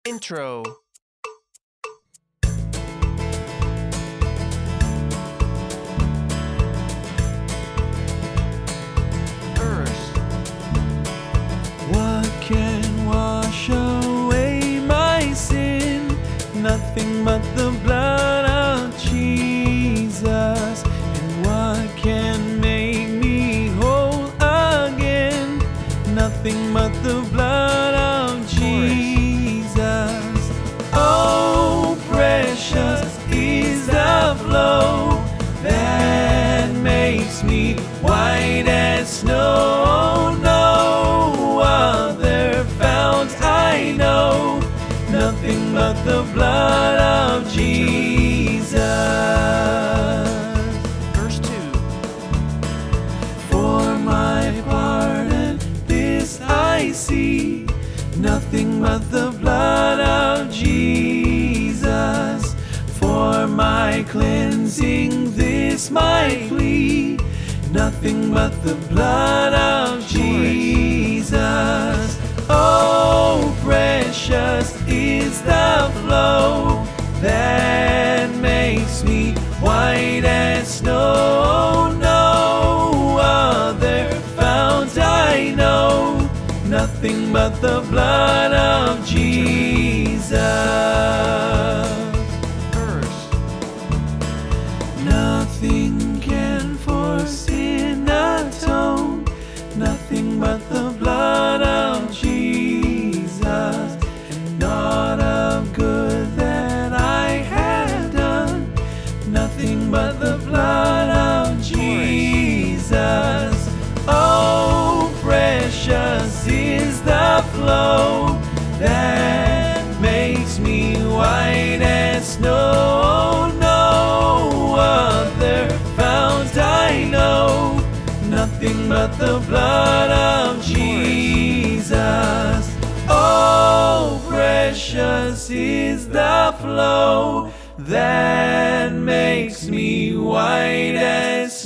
Intro. Verse. What can wash away my sin? Nothing but the blood of Jesus. And what can make me whole again? Nothing but the blood of Jesus. Oh, precious is the flow that makes me white as snow. No other fount I know, nothing but the blood of Jesus. Verse 2. For my pardon, this I see, nothing but the blood of Jesus. For my cleansing, this my plea, nothing but the blood of Jesus. Oh, precious is the flow that makes me white as snow. No other fount I know, nothing but the blood of Jesus. Verse. Nothing can for sin atone, nothing but the blood of Jesus. And not of good that I had done, nothing but the blood of Jesus. Oh, precious is the flow that makes me white as snow. No other fount I know, nothing but the blood of Jesus. Oh, precious is the flow that makes me white as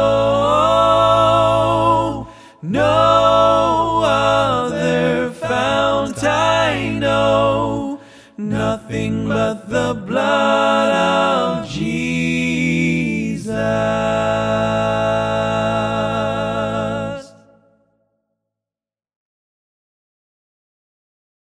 snow. No other fount I know, nothing but the blood of Jesus.